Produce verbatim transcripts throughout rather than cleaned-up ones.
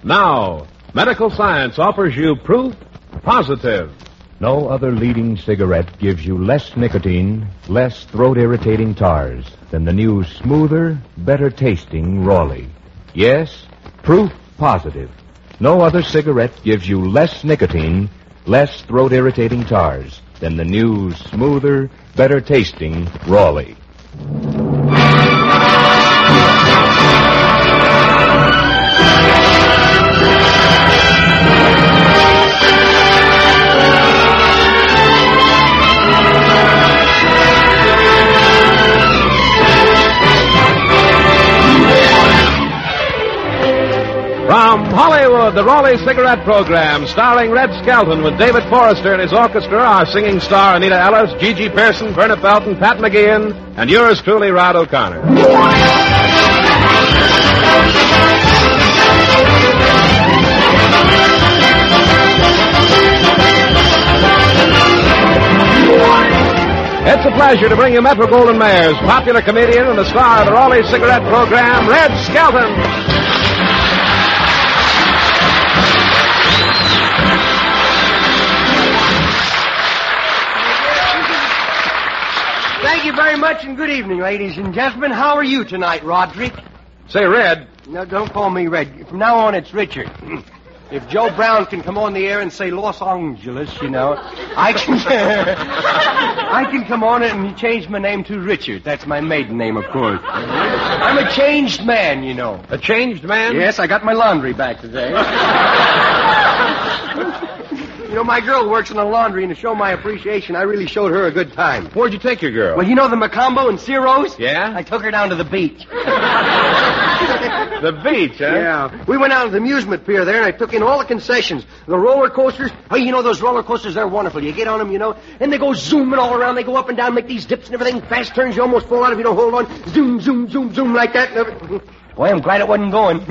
Now, medical science offers you proof positive. No other leading cigarette gives you less nicotine, less throat-irritating tars than the new smoother, better-tasting Raleigh. Yes, proof positive. No other cigarette gives you less nicotine, less throat-irritating tars than the new smoother, better-tasting Raleigh. From Hollywood, the Raleigh Cigarette Program, starring Red Skelton with David Forrester and his orchestra, our singing star Anita Ellis, Gigi Pearson, Verna Felton, Pat McGeehan, and yours truly, Rod O'Connor. It's a pleasure to bring you Metro-Goldwyn-Mayer's popular comedian and the star of the Raleigh Cigarette Program, Red Skelton. Thank you very much, and good evening, ladies and gentlemen. How are you tonight, Roderick? Say, Red. No, don't call me Red. From now on, it's Richard. If Joe Brown can come on the air and say Los Angeles, you know, I can I can come on it and change my name to Richard. That's my maiden name, of course. I'm a changed man, you know. A changed man? Yes, I got my laundry back today. You know, my girl works in the laundry, and to show my appreciation, I really showed her a good time. Where'd you take your girl? Well, you know the Macombo and Ciro's? Yeah? I took her down to the beach. The beach, huh? Yeah. We went out to the amusement pier there, and I took in all the concessions. The roller coasters. Oh, you know those roller coasters, they're wonderful. You get on them, you know, and they go zooming all around. They go up and down, make these dips and everything. Fast turns, you almost fall out if you don't hold on. Zoom, zoom, zoom, zoom like that. Boy, I'm glad it wasn't going.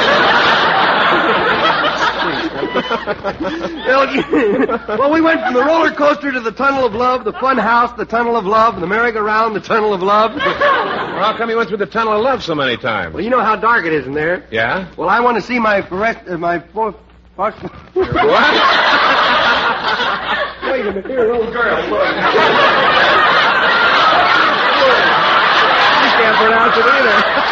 well, well, we went from the roller coaster to the Tunnel of Love, the Fun House, the Tunnel of Love, the merry-go-round, the Tunnel of Love. Well, how come you went through the Tunnel of Love so many times? Well, you know how dark it is in there. Yeah? Well, I want to see my forest, uh, my fourth. What? What? Wait a minute, here, old girl. You can't pronounce it either.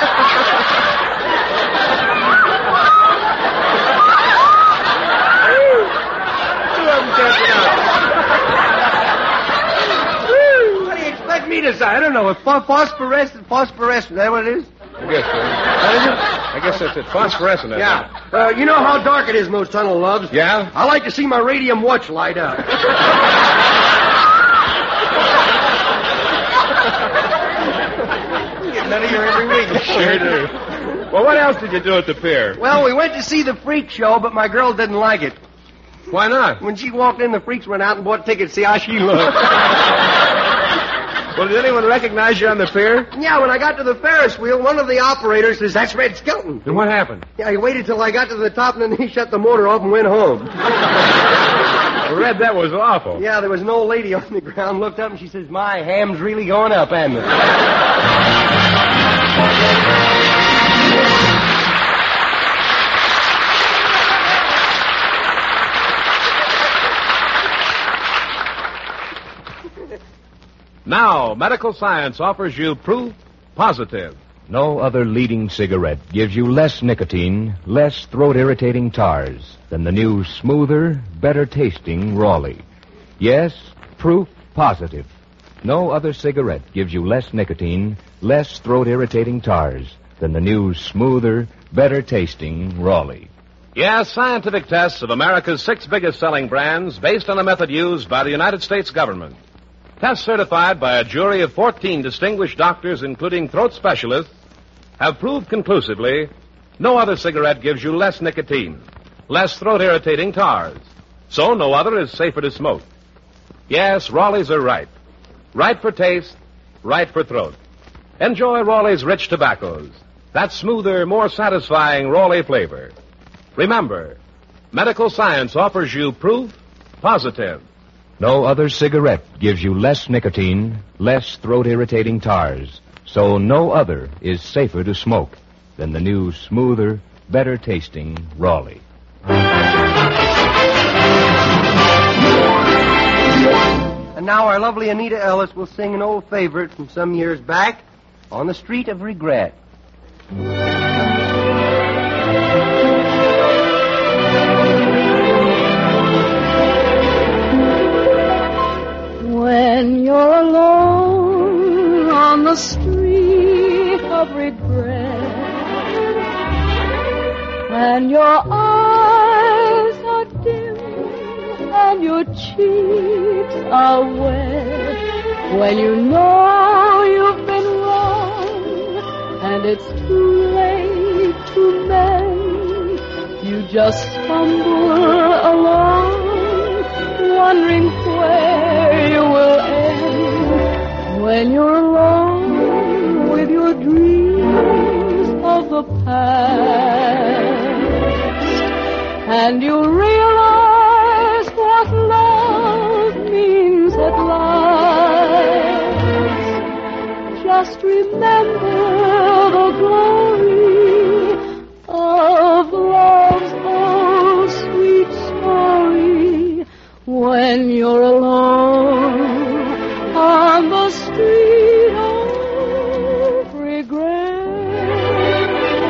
What do you expect me to say? I don't know. Phosphorescent, phosphorescent. Is that what it is? I guess so. What is it? I guess that's it. Phosphorescent. I Yeah. Uh, you know how dark it is in those tunnel loves? Yeah? I like to see my radium watch light up. Getting out of here every week. Sure do. Well, what else did you do at the pier? Well, we went to see the freak show, but my girl didn't like it. Why not? When she walked in, the freaks went out and bought tickets to see how she looked. Well, did anyone recognize you on the pier? Yeah, when I got to the Ferris wheel, one of the operators says, "That's Red Skelton." And what happened? Yeah, he waited till I got to the top, and then he shut the motor off and went home. Well, Red, that was awful. Yeah, there was an old lady on the ground, looked up, and she says, "My ham's really going up, hasn't it?" Now, medical science offers you proof positive. No other leading cigarette gives you less nicotine, less throat-irritating tars than the new smoother, better-tasting Raleigh. Yes, proof positive. No other cigarette gives you less nicotine, less throat-irritating tars than the new smoother, better-tasting Raleigh. Yes, scientific tests of America's six biggest-selling brands based on a method used by the United States government. Tests certified by a jury of fourteen distinguished doctors, including throat specialists, have proved conclusively no other cigarette gives you less nicotine, less throat-irritating tars. So no other is safer to smoke. Yes, Raleighs are right. Right for taste, right for throat. Enjoy Raleigh's rich tobaccos. That smoother, more satisfying Raleigh flavor. Remember, medical science offers you proof positive. No other cigarette gives you less nicotine, less throat-irritating tars. So no other is safer to smoke than the new smoother, better tasting Raleigh. And now our lovely Anita Ellis will sing an old favorite from some years back, On the Street of Regret. When you're alone on the street of regret, and your eyes are dim and your cheeks are wet, when you know you've been wrong and it's too late to mend, you just stumble along, wondering where you will end. When you're alone with your dreams of the past, and you realize what love means at last, just remember the glory of love's old sweet story. When you're alone on the street of regret,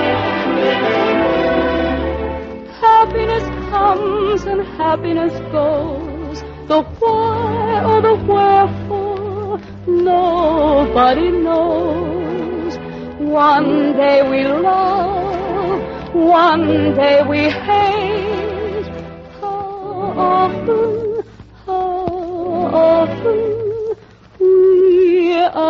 happiness comes and happiness goes. The why or the wherefore nobody knows. One day we love, one day we hate. How often, how often we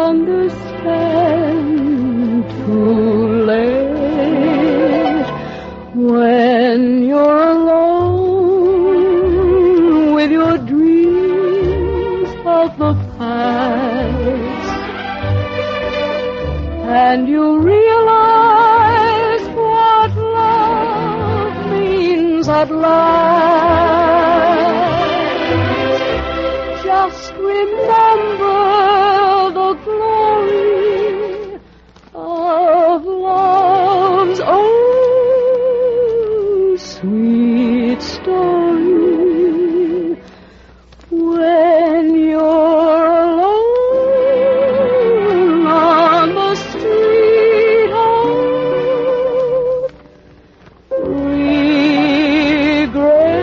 understand too late. When you're alone with your dreams of the past, and you realize what love means at last, just remember the glory of love's old sweet story. When you're alone on the street of regret.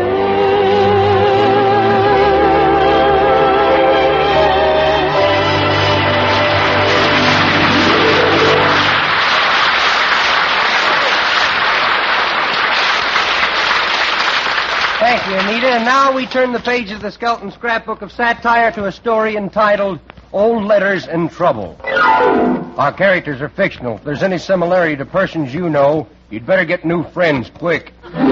Thank you, Anita. And now we turn the page of the Skelton Scrapbook of Satire to a story entitled Old Letters and Trouble. Our characters are fictional. If there's any similarity to persons you know, you'd better get new friends quick.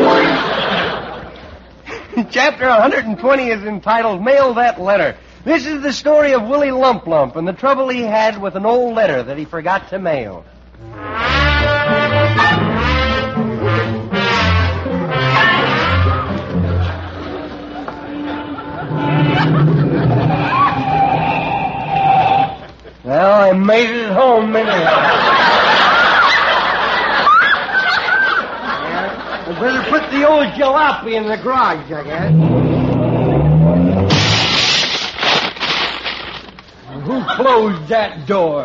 Chapter one hundred twenty is entitled Mail That Letter. This is the story of Willie Lump Lump and the trouble he had with an old letter that he forgot to mail. Well, I made it home anyhow. I better put the old jalopy in the garage, I guess. Who closed that door?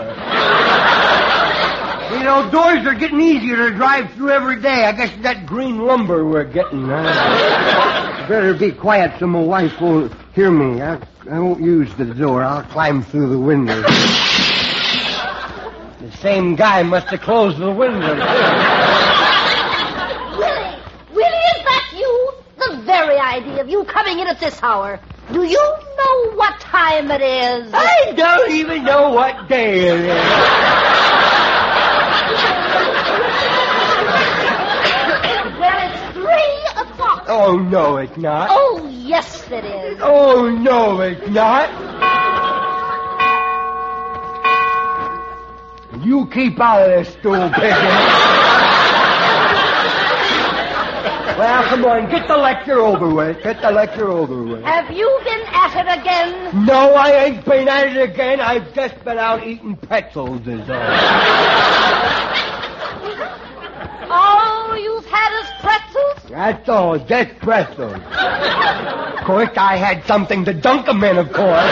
You know, doors are getting easier to drive through every day. I guess that green lumber we're getting. Huh? Better be quiet so my wife won't hear me. I, I won't use the door. I'll climb through the window. The same guy must have closed the window. Willie! Willie, is that you? The very idea of you coming in at this hour. Do you know what time it is? I don't even know what day it is. Well, it's three o'clock. Oh, no, it's not. Oh, yes, it is. Oh, no, it's not. You keep out of this stool picking. Well, come on, get the lecture over with. Get the lecture over with. Have you been at it again? No, I ain't been at it again. I've just been out eating pretzels is all. Oh, you've had That's all, just pretzels. Of course, I had something to dunk 'em in, of course.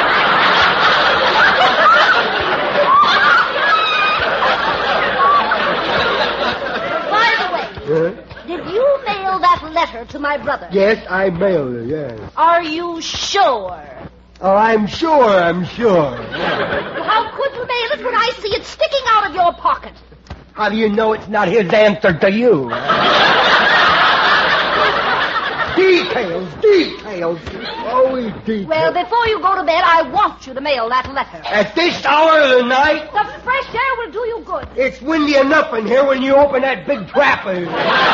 By the way, Huh? did you mail that letter to my brother? Yes, I mailed it, yes. Are you sure? Oh, I'm sure, I'm sure. How could you mail it when I see it sticking out of your pocket? How do you know it's not his answer to you? Details, details, always details. Well, before you go to bed, I want you to mail that letter. At this hour of the night, The fresh air will do you good. it's windy enough in here when you open that big trap. Willie,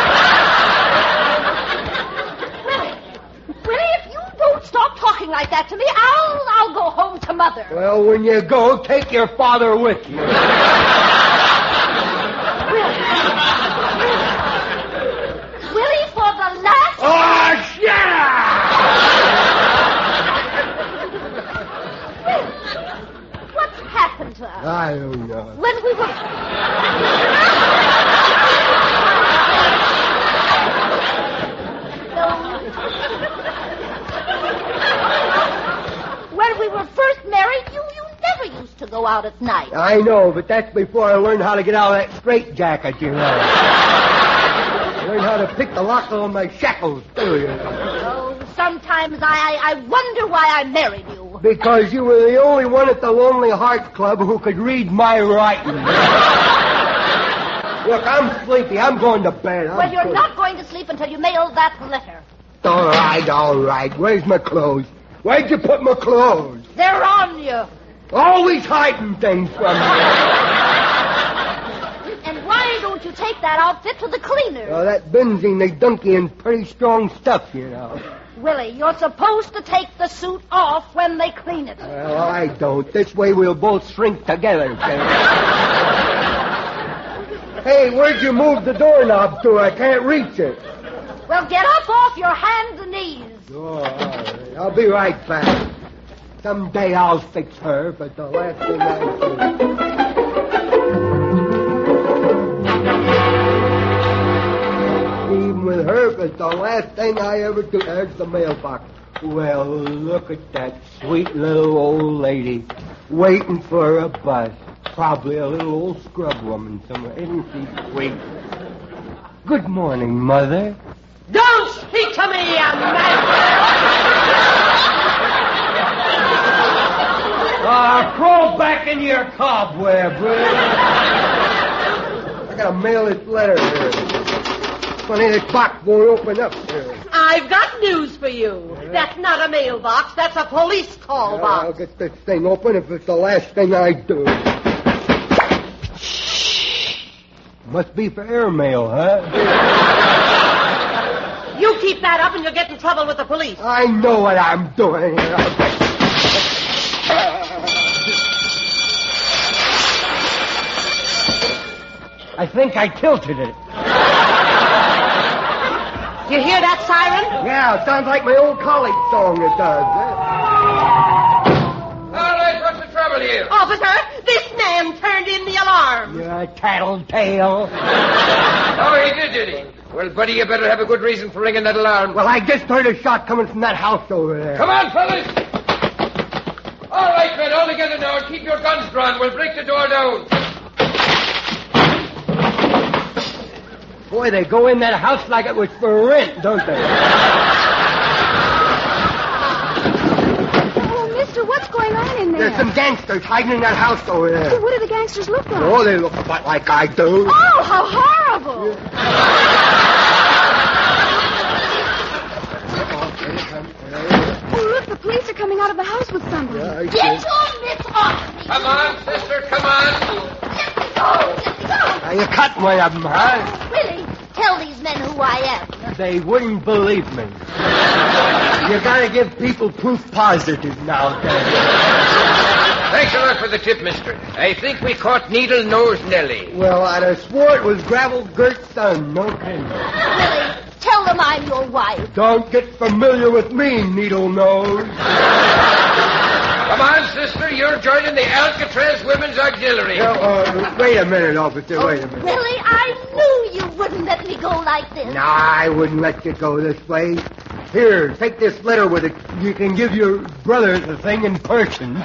Willie, if you don't stop talking like that to me, I'll I'll go home to Mother. Well, when you go, take your father with you. Willie, for the last... Oh, shut What's happened to us? I don't know. When we were... When we were first married, you, you never used to go out at night. I know, but that's before I learned how to get out of that straitjacket, you know. I learned how to pick the lock on my shackles, too, you know. Oh, sometimes I, I, I wonder why I married you. Because you were the only one at the Lonely Heart Club who could read my writing. Look, I'm sleepy. I'm going to bed. I'm Well, you're sleepy. not going to sleep until you mail that letter. All right, all right. Where's my clothes? Where'd you put my clothes? They're on you. Always hiding things from me. And why don't you take that outfit to the cleaner? Well, that benzene they dunk you in pretty strong stuff, you know. Willie, you're supposed to take the suit off when they clean it. Well, I don't. This way we'll both shrink together. Hey, where'd you move the doorknob to? I can't reach it. Well, get up off your hands and knees. Oh, all right. I'll be right back. Someday I'll fix her, but the last thing I do... Even with her, but the last thing I ever do... There's the mailbox. Well, look at that sweet little old lady waiting for a bus. Probably a little old scrub woman somewhere. Isn't she sweet? Good morning, Mother. Don't speak to me, young man! Ah, crawl back into your cobweb, will you? I gotta mail this letter here. Funny, this box won't open up here. I've got news for you. That's not a mailbox. That's a police call Well, I'll box. get this thing open if it's the last thing I do. Must be for airmail, huh? You keep that up and you'll get in trouble with the police. I know what I'm doing here. I'll get... I think I tilted it. You hear that siren? Yeah, it sounds like my old college song it does. Huh? All right, what's the trouble here? Officer, this man turned in the alarm. You're a tattletale. Oh, he did, did he? Well, buddy, you better have a good reason for ringing that alarm. Well, I just heard a shot coming from that house over there. Come on, fellas! All right, men, all together now, and keep your guns drawn. We'll break the door down. Boy, they go in that house like it was for rent, don't they? Oh, mister, what's going on in there? There's some gangsters hiding in that house over Well, there. what do the gangsters look like? Oh, they look about like I do. Oh, how horrible! Oh, look, the police are coming out of the house with somebody. Yeah, I Get see. your mitts off me. Come on, sister, come on. Let me go. Let me go. Now, you cut one of them, huh? Willie, tell these men who I am. They wouldn't believe me. You gotta give people proof positive nowadays. Thanks a lot for the tip, mister. I think we caught Needle Nose Nellie. Well, I'd have swore it was Gravel Gert's son. No kidding. Willie, tell them I'm your wife. Don't get familiar with me, Needle Nose. Come on, sister. You're joining the Alcatraz Women's Auxiliary. No, uh, wait a minute, officer. Wait a minute. Really? I knew you wouldn't let me go like this. Nah, I wouldn't let you go this way. Here, take this letter with it. You can give your brother the thing in person.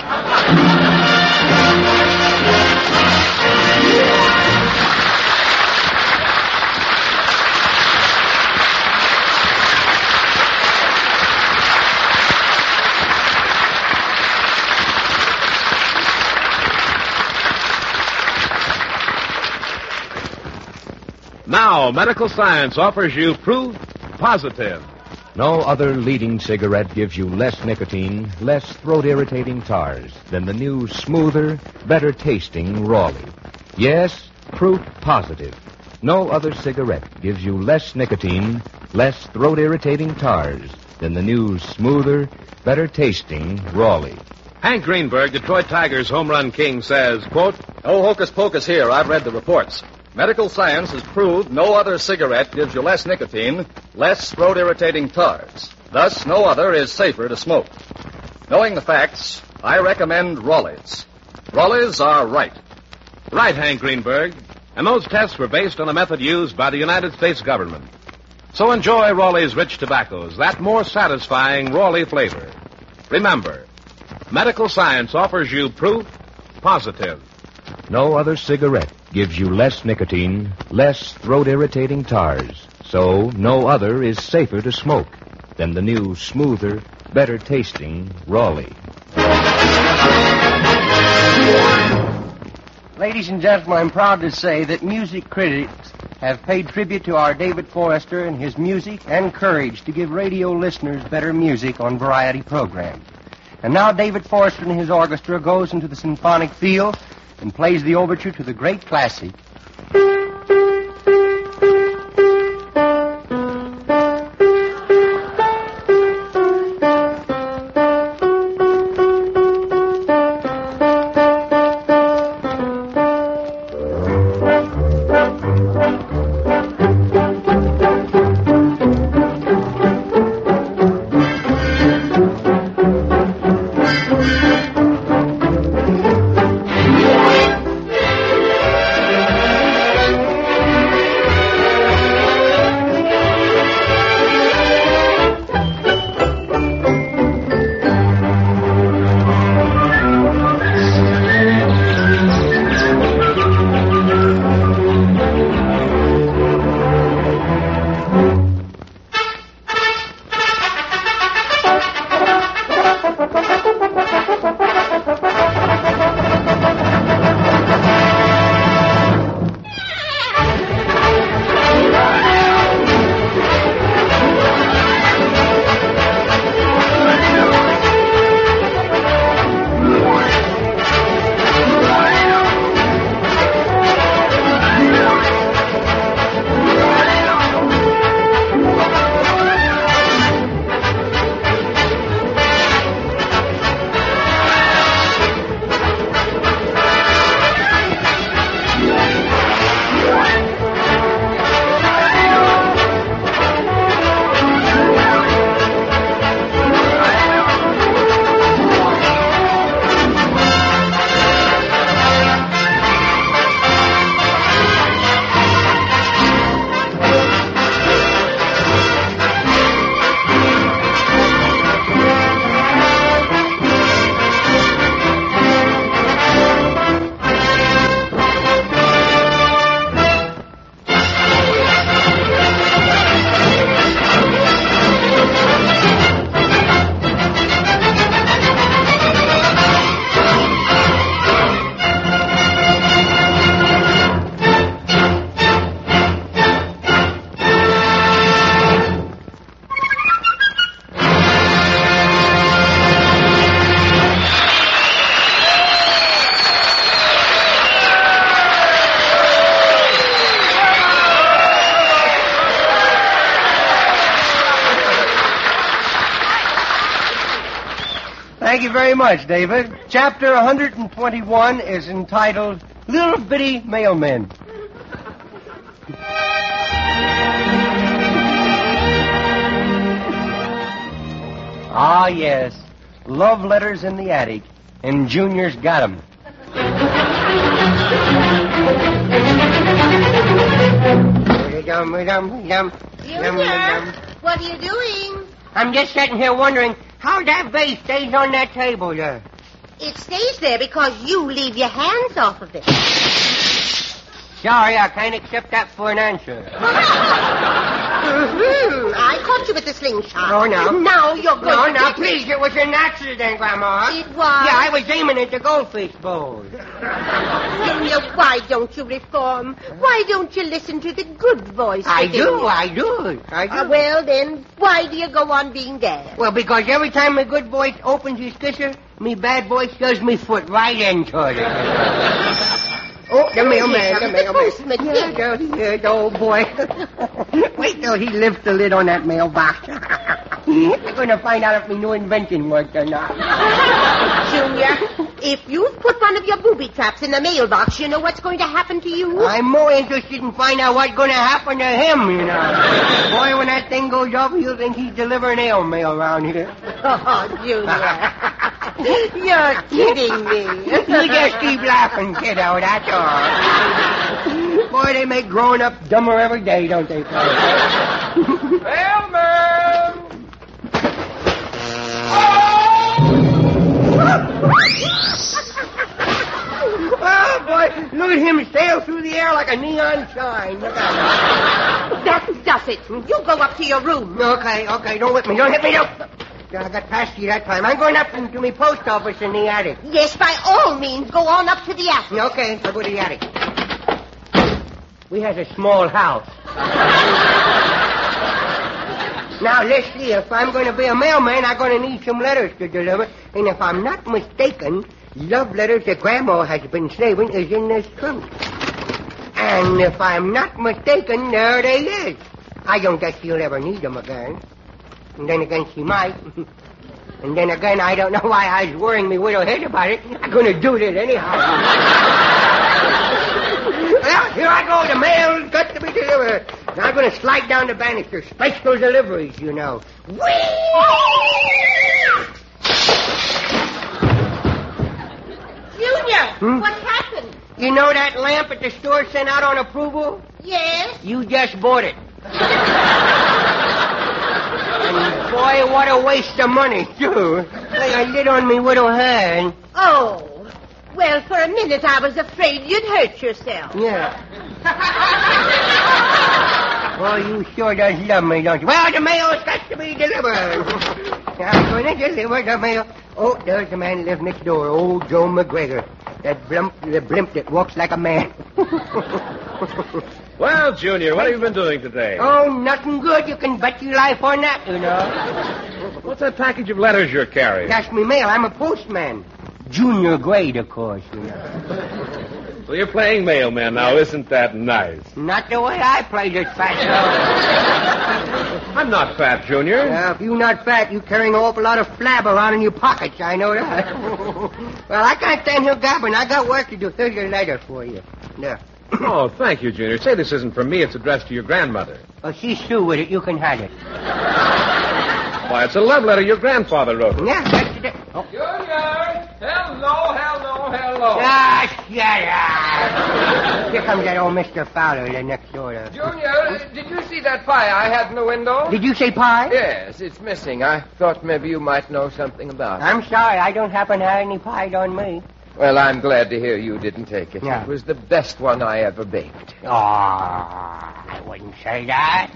Now, medical science offers you proof positive. No other leading cigarette gives you less nicotine, less throat-irritating tars than the new, smoother, better-tasting Raleigh. Yes, proof positive. No other cigarette gives you less nicotine, less throat-irritating tars than the new, smoother, better-tasting Raleigh. Hank Greenberg, Detroit Tigers home run king, says, quote, No hocus pocus here. I've read the reports. Medical science has proved no other cigarette gives you less nicotine, less throat-irritating tars. Thus, no other is safer to smoke. Knowing the facts, I recommend Raleigh's. Raleigh's are right. Right, Hank Greenberg. And those tests were based on a method used by the United States government. So enjoy Raleigh's rich tobaccos, that more satisfying Raleigh flavor. Remember, medical science offers you proof positive. No other cigarette gives you less nicotine, less throat-irritating tars. So no other is safer to smoke than the new, smoother, better-tasting Raleigh. Ladies and gentlemen, I'm proud to say that music critics have paid tribute to our David Forrester and his music and courage to give radio listeners better music on variety programs. And now David Forrester and his orchestra goes into the symphonic field and plays the overture to the great classic. Thank you very much, David. Chapter one hundred twenty-one is entitled Little Bitty Mailmen. Ah, yes. Love letters in the attic, and Junior's got 'em. Junior, what are you doing? I'm just sitting here wondering how that vase stays on that table there. It stays there because you leave your hands off of it. Sorry, I can't accept that for an answer. Mm-hmm. I caught you with the slingshot. Oh, no. Now you're going No, to... now, please, it was an accident, Grandma. It was? Yeah, I was aiming at the goldfish bowl. Junior, why don't you reform? Why don't you listen to the good voice? I within do, you? I do, I do. Uh, well, then, why do you go on being bad? Well, because every time my good voice opens his kisser, me bad voice shoves me foot right into it. Oh, the mailman, the the mailman. postman, Yeah, yes. there he is, old boy. Wait till he lifts the lid on that mailbox. I'm going to find out if my new invention worked or not. Junior, if you put one of your booby traps in the mailbox, you know what's going to happen to you? I'm more interested in finding out what's going to happen to him, you know. Boy, when that thing goes off, you'll think he's delivering ale mail around here. Oh, Junior. You're kidding me. You just keep laughing, kiddo, that's all. Boy, they make growing up dumber every day, don't they, fellas? Mailman! Oh, boy, look at him sail through the air like a neon sign. Look at him. That does it. You go up to your room. Okay, okay, don't whip me, don't hit me, don't. I got past you that time. I'm going up into my post office in the attic. Yes, by all means, go on up to the attic. Okay, I'll go to the attic. We has a small house. Now, let's see. If I'm going to be a mailman, I'm going to need some letters to deliver. And if I'm not mistaken, love letters that Grandma has been saving is in this trunk. And if I'm not mistaken, there they is. I don't guess she'll ever need them again. And then again, she might. And then again, I don't know why I was worrying me widow head about it. I'm going to do it anyhow. Well, here I go. The mail's got to be delivered. Now I'm going to slide down the banister. Special deliveries, you know. Junior, Hmm? what happened? You know that lamp at the store sent out on approval? Yes? You just bought it. And boy, what a waste of money, too. Like I lit on me widow hand. Oh. Well, for a minute I was afraid you'd hurt yourself. Yeah. Well, you sure does love me, don't you? Well, the mail's got to be delivered. I'm going to deliver the mail. Oh, there's the man who lives next door, old Joe McGregor. That blimp, the blimp that walks like a man. Well, Junior, what have you been doing today? Oh, nothing good. You can bet your life on that, you know. What's that package of letters you're carrying? That's me mail. I'm a postman. Junior grade, of course, you know. So you're playing mailman now. Isn't that nice? Not the way I played it, fatso. I'm not fat, Junior. Yeah, if you're not fat, you're carrying an awful lot of flab around in your pockets. I know that. Well, I can't stand here gabbing. I got work to do. Here's your letter for you. There. Oh, thank you, Junior. Say this isn't from me. It's addressed to your grandmother. Oh, she's through with it. You can have it. Why, it's a love letter your grandfather wrote. Yeah, that's it. Oh. Junior! Hello, hello, hello. Ah, shut up. Here comes that old Mister Fowler, the next door. To... Junior, did you see that pie I had in the window? Did you say pie? Yes, it's missing. I thought maybe you might know something about it. I'm sorry. I don't happen to have any pie on me. Well, I'm glad to hear you didn't take it. Yeah. It was the best one I ever baked. Oh, I wouldn't say that.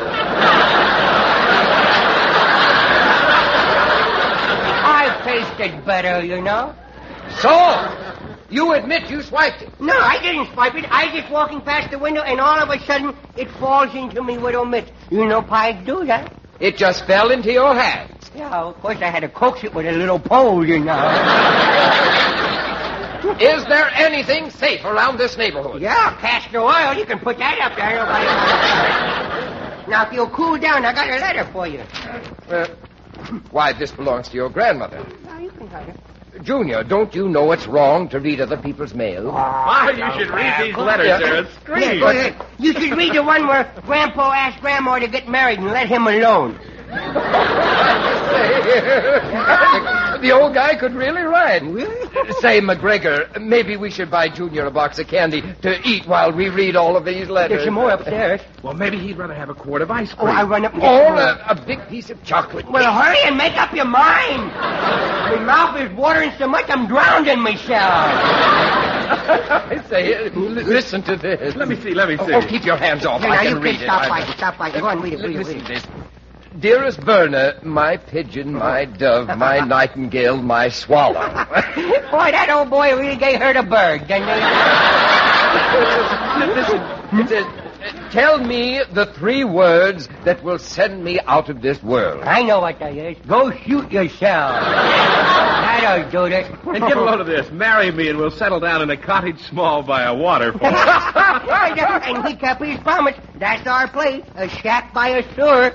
I tasted better, you know. So, you admit you swiped it? No, I didn't swipe it. I just walking past the window, and all of a sudden, it falls into me widow mitt. You know pies do that. It just fell into your hands. Yeah, of course I had to coax it with a little pole, you know. Is there anything safe around this neighborhood? Yeah, castor oil. You can put that up there. Nobody... Now, if you'll cool down, I got a letter for you. Uh, why, this belongs to your grandmother. No, you can have it. Junior, don't you know it's wrong to read other people's mail? Why, you should read these letters. They're a scream. Yeah, go ahead. You should read the one where Grandpa asked Grandma to get married and let him alone. The old guy could really write. Say, McGregor, maybe we should buy Junior a box of candy to eat while we read all of these letters. There's some more upstairs. Well, maybe he'd rather have a quart of ice Oh, cream. I run up and get Or some more. a, a big piece of chocolate. Well, hurry and make up your mind. My mouth is watering so much I'm drowning myself. I say, uh, l- listen to this. Let me see, let me see. Oh, oh, keep your hands off. Here, I now, can you read kids it. stop I- fighting. Stop fighting. Go on, read it, read it, Listen read to it. this. Dearest Verna, my pigeon, my dove, my nightingale, my swallow. Boy, that old boy really gave her the bird, didn't he? Listen, it says, uh, tell me the three words that will send me out of this world. I know what that is. Go shoot yourself. That'll do it. And give a load of this. Marry me and we'll settle down in a cottage small by a waterfall. And he kept his promise. That's our place. A shack by a sewer.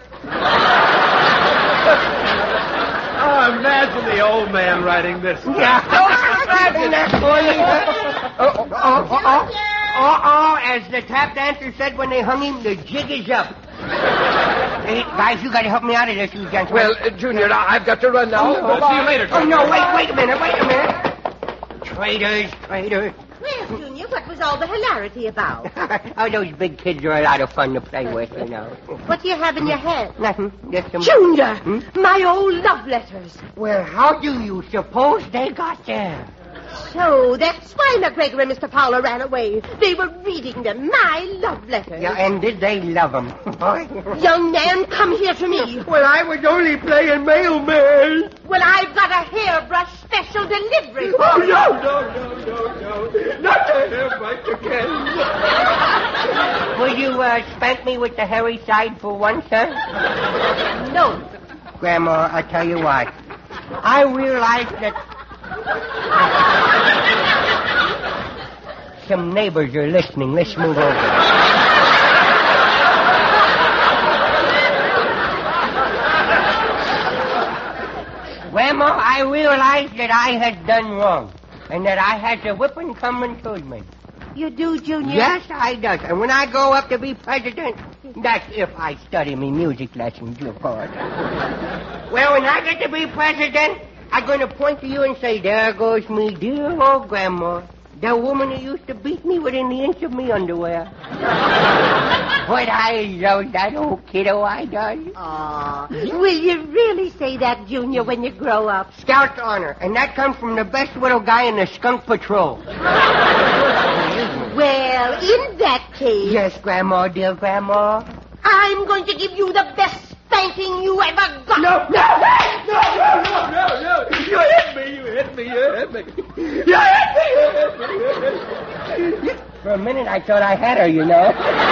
Oh, imagine the old man writing this. Yeah. Isn't that funny? Oh, oh, oh, oh, oh, oh, as the tap dancer said when they hung him, the jig is up. Hey, guys, you got to help me out of this, you gentlemen. Well, uh, Junior, I- I've got to run now. Oh, Uh, see you later. Oh, no, wait, wait a minute, wait a minute. Traitors, traitors. Well, Junior, what was all the hilarity about? Oh, those big kids are a lot of fun to play with, you know. What do you have in your hand? Nothing, just some... Junior, Hmm? my old love letters. Well, how do you suppose they got there? So that's why McGregor and Mister Fowler ran away. They were reading them, my love letters. Yeah, and did they love them? Young man, come here to me. Well, I was only playing mailman. Well, I've got a hairbrush special delivery. Oh, no, no, no, no, no. Not the hairbrush again. Will you uh, spank me with the hairy side for once, huh? No. Grandma, I tell you what. I realized that... Some neighbors are listening. Let's move over. Grandma, I realized that I had done wrong, and that I had a whipping coming toward me. You do, Junior? Yes, I does. And when I go up to be president, that's if I study me music lessons, of course. Well, when I get to be president, I'm going to point to you and say, there goes me dear old grandma, the woman who used to beat me within the inch of me underwear. But I love that old kiddo, I does. Aw, will you really say that, Junior, when you grow up? Scout's honor, and that comes from the best little guy in the skunk patrol. Well, in that case, Yes, grandma, dear grandma. I'm going to give you the best spanking you ever got. No, no, no, no, no, no, no. You hit me, you hit me, you hit me. You hit me, you hit me, you hit me. For a minute, I thought I had her, you know.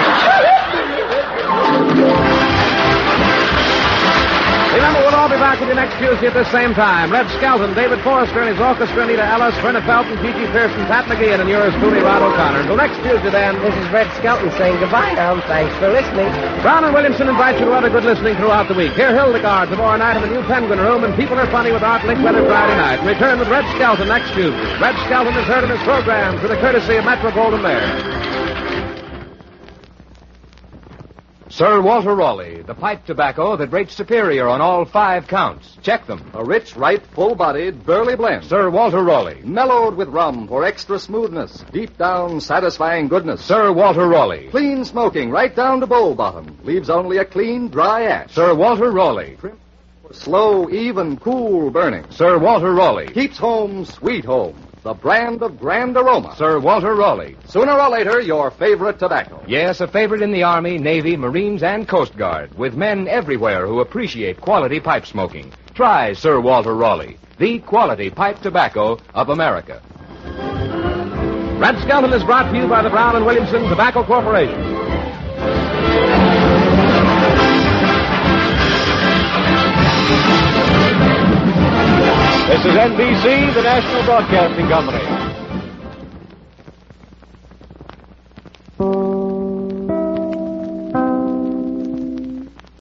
Remember, we'll all be back with you next Tuesday at the same time. Red Skelton, David Forrester and his orchestra, Anita Ellis, Verna Felton, G G Pearson, Pat McGeehan, and yours truly, Rod O'Connor. Until next Tuesday, then. This is Red Skelton saying goodbye now. Thanks for listening. Brown and Williamson invite you to other good listening throughout the week. Hear Hildegard tomorrow night in the new Penguin Room, and People Are Funny with Art Linkletter Friday night. And return with Red Skelton next Tuesday. Red Skelton is heard in his program through the courtesy of Metro Goldwyn Mayer. Sir Walter Raleigh, the pipe tobacco that rates superior on all five counts. Check them. A rich, ripe, full-bodied, burley blend. Sir Walter Raleigh. Mellowed with rum for extra smoothness. Deep down, satisfying goodness. Sir Walter Raleigh. Clean smoking right down to bowl bottom. Leaves only a clean, dry ash. Sir Walter Raleigh. Slow, even, cool burning. Sir Walter Raleigh. Keeps home sweet home. The brand of grand aroma. Sir Walter Raleigh. Sooner or later, your favorite tobacco. Yes, a favorite in the Army, Navy, Marines, and Coast Guard, with men everywhere who appreciate quality pipe smoking. Try Sir Walter Raleigh, the quality pipe tobacco of America. Red Skelton is brought to you by the Brown and Williamson Tobacco Corporation. This is N B C, the National Broadcasting Company.